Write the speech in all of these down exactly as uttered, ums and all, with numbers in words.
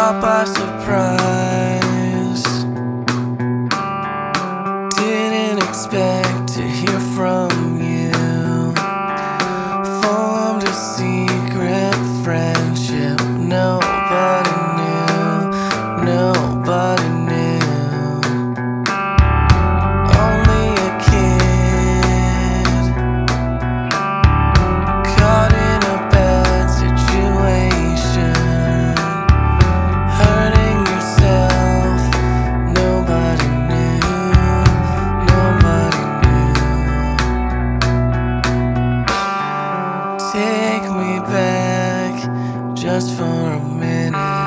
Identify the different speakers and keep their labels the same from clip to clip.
Speaker 1: caught by surprise. Didn't expect to hear from you. Formed a secret friendship. Nobody knew, nobody knew. Only a kid caught in a bad situation. Hurting yourself. Nobody knew, nobody knew. Take me back just for a minute.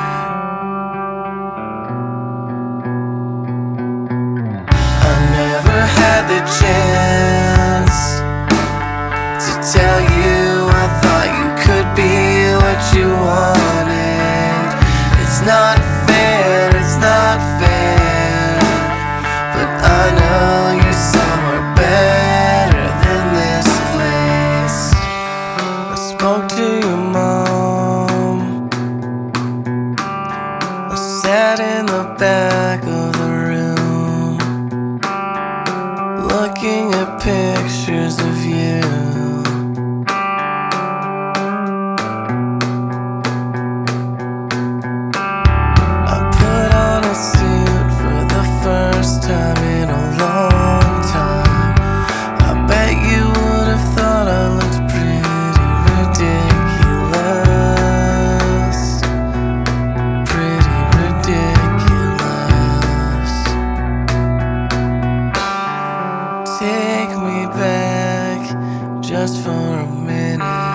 Speaker 1: I never had the chance to tell you I thought you could be what you wanted. It's not fair, it's not fair, but I know you're somewhere better than this place. I spoke to your mom. I sat in the back of the room, looking at pictures of you. I put on a suit for the first time in a long time. I bet you would have thought I looked pretty ridiculous. Pretty ridiculous. Take me back just for a minute.